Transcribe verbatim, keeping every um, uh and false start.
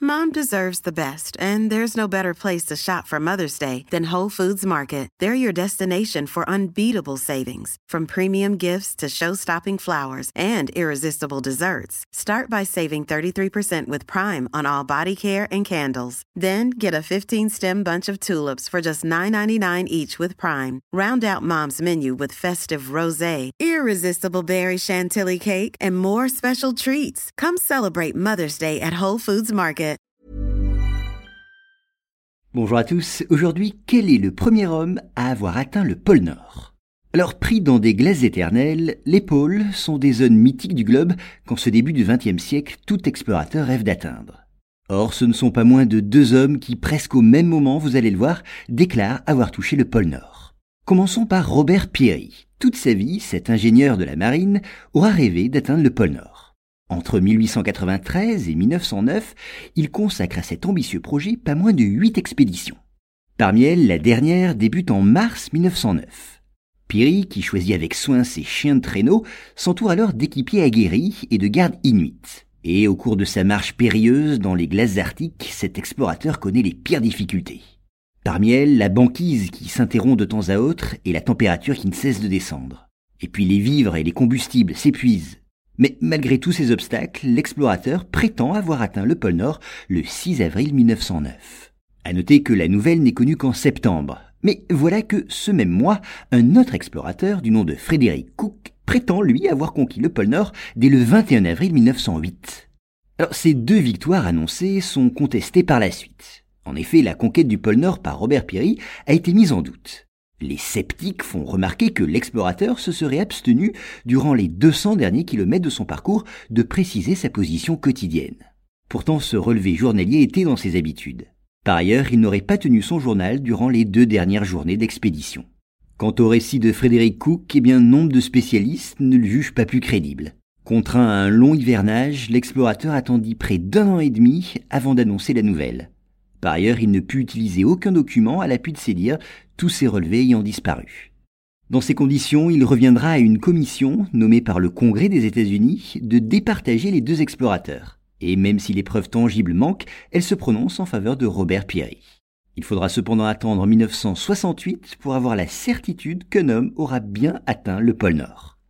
Mom deserves the best, and there's no better place to shop for Mother's Day than Whole Foods Market. They're your destination for unbeatable savings, from premium gifts to show-stopping flowers and irresistible desserts. Start by saving thirty-three percent with Prime on all body care and candles. Then get a fifteen-stem bunch of tulips for just nine ninety-nine each with Prime. Round out Mom's menu with festive rosé, irresistible berry chantilly cake, and more special treats. Come celebrate Mother's Day at Whole Foods Market. Bonjour à tous, aujourd'hui, quel est le premier homme à avoir atteint le pôle Nord ? Alors, pris dans des glaces éternelles, les pôles sont des zones mythiques du globe qu'en ce début du vingtième siècle, tout explorateur rêve d'atteindre. Or, ce ne sont pas moins de deux hommes qui, presque au même moment, vous allez le voir, déclarent avoir touché le pôle Nord. Commençons par Robert Peary. Toute sa vie, cet ingénieur de la marine aura rêvé d'atteindre le pôle Nord. Entre mille huit cent quatre-vingt-treize et mille neuf cent neuf, il consacre à cet ambitieux projet pas moins de huit expéditions. Parmi elles, la dernière débute en mars mille neuf cent neuf. Peary, qui choisit avec soin ses chiens de traîneau, s'entoure alors d'équipiers aguerris et de gardes inuits. Et au cours de sa marche périlleuse dans les glaces arctiques, cet explorateur connaît les pires difficultés. Parmi elles, la banquise qui s'interrompt de temps à autre et la température qui ne cesse de descendre. Et puis les vivres et les combustibles s'épuisent. Mais malgré tous ces obstacles, l'explorateur prétend avoir atteint le pôle Nord le six avril mille neuf cent neuf. À noter que la nouvelle n'est connue qu'en septembre. Mais voilà que, ce même mois, un autre explorateur du nom de Frederick Cook prétend, lui, avoir conquis le pôle Nord dès le vingt et un avril mille neuf cent huit. Alors, ces deux victoires annoncées sont contestées par la suite. En effet, la conquête du pôle Nord par Robert Peary a été mise en doute. Les sceptiques font remarquer que l'explorateur se serait abstenu, durant les deux cents derniers kilomètres de son parcours, de préciser sa position quotidienne. Pourtant, ce relevé journalier était dans ses habitudes. Par ailleurs, il n'aurait pas tenu son journal durant les deux dernières journées d'expédition. Quant au récit de Frederick Cook, eh bien, nombre de spécialistes ne le jugent pas plus crédible. Contraint à un long hivernage, l'explorateur attendit près d'un an et demi avant d'annoncer la nouvelle. Par ailleurs, il ne put utiliser aucun document à l'appui de ses dires, tous ses relevés ayant disparu. Dans ces conditions, il reviendra à une commission, nommée par le Congrès des États-Unis, de départager les deux explorateurs. Et même si les preuves tangibles manquent, elle se prononce en faveur de Robert Peary. Il faudra cependant attendre mille neuf cent soixante-huit pour avoir la certitude qu'un homme aura bien atteint le pôle Nord.